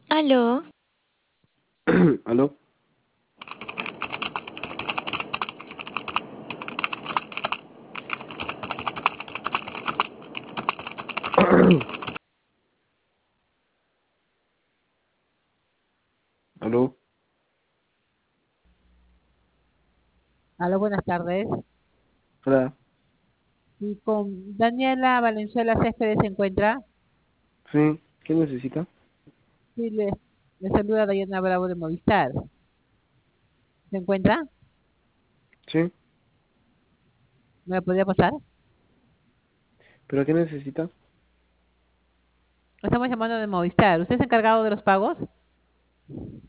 Aló, ¿Aló? ¿Aló? Aló, buenas tardes. Hola. Y con Daniela Valenzuela Céspedes se encuentra. Sí, ¿qué necesita? Sí, le saluda Dayana Bravo de Movistar. ¿Se encuentra? Sí, ¿Me la podría pasar? ¿pero qué necesita? Estamos llamando de Movistar. ¿Usted es encargado de los pagos?